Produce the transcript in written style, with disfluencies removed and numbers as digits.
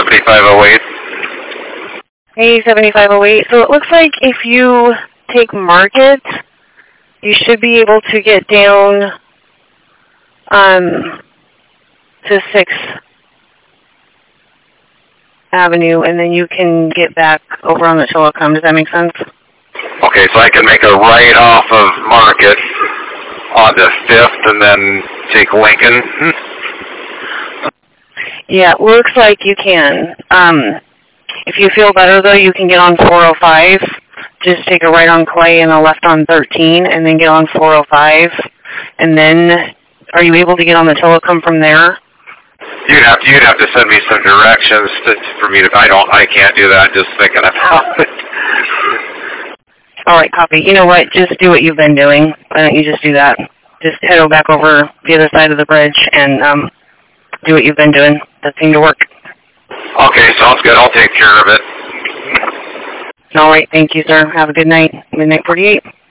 7508. Hey, 7508. So it looks like if you take Market, you should be able to get down to 6th Avenue, and then you can get back over on the Chillicothe. Does that make sense? Okay, so I can make a right off of Market on the 5th and then take Lincoln. Yeah, it looks like you can. If you feel better, though, you can get on 405. Just take a right on Clay and a left on 13, and then get on 405. And then, are you able to get on the Chillicothe from there? You'd have to send me some directions for me to. I can't do that. Just thinking about it. All right, copy. You know what? Just do what you've been doing. Why don't you just do that? Just head back over the other side of the bridge and do what you've been doing. That seemed to work. Okay, sounds good. I'll take care of it. All right, thank you, sir. Have a good night. Midnight 48.